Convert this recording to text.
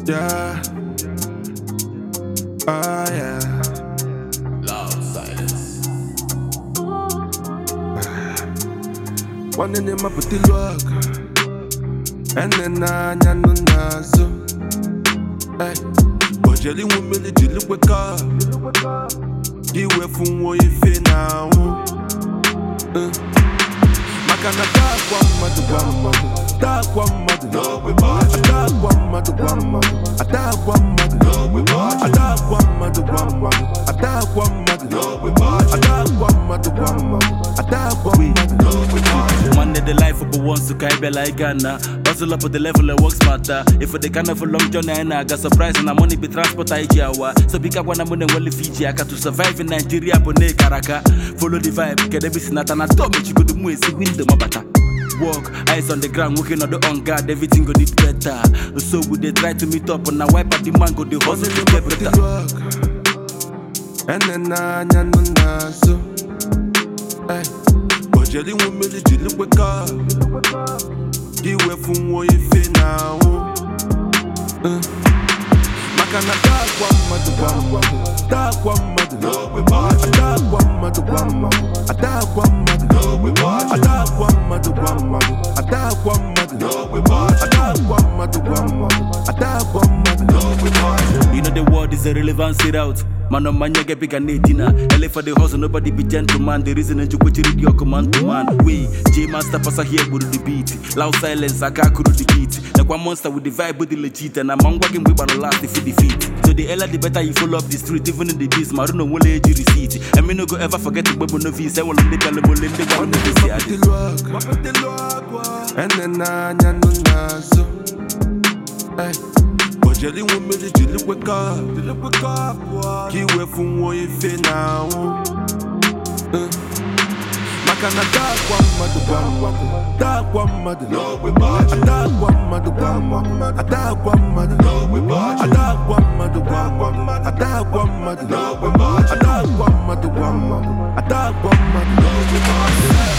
Yeah. Oh yeah. Loud silence. One in my put the work, and then I know nazo. Hey, but jelly won't really deal with car. You were from what you feel now. Makana dark one mother, no we march. Dark one mother, one mother. Dark one mother, no we march. Dark one mother, one mother. Dark one mother, no we march. Dark one mother, one mother. Dark one mother, no we march. One day the life of a wants to carry like Ghana. Hustle up at the level of work smarter. If they can't have a long journey, I got surprise and I'm money be transport IGAwa. So pick up one I'm on the Fiji. I got to survive in Nigeria, Bone Karaka. Follow the vibe, get every sinata and top me. You go to Muesi, win the Mabata. Walk, eyes on the ground, working on the on guard, everything go need better. So would they try to meet up and I wipe out the mango, the hustle to get better. And then I know nazo. Hey, but jelly won't really deal with car. You were from what you feel now. Makana dark one mother, dark one mother, no we march. Dark one mother, one mother. Dark one mother, no we march. Dark one mother, one mother. Dark one mother, no we march. Dark one mother, one mother. Dark one mother, no we march. You know the world is a relevant sit out. Man on man, you get big and dinner. LA for the hustle, nobody be gentleman. The reason that you put your command to man. We, J Master Passa here with the beat. Loud silence, I can't the beat. Like one monster with the vibe with the legit. And I'm working with the last if you defeat. So the earlier the better you follow up the street, even in the beast. Maruno will age you receipt. And me no go ever forget to Bobo Novice. I will let the gullible in the one of the and then I know nazo. Hey. Jelly won't really deal with car. You were from what you feel now. Makana dark one mother, dark one mother, no we march. Dark one mother, one mother. Dark one mother, no we march. Dark one mother, one mother. Dark one mother, no we march. Dark one mother, one mother. Dark one mother, no we march.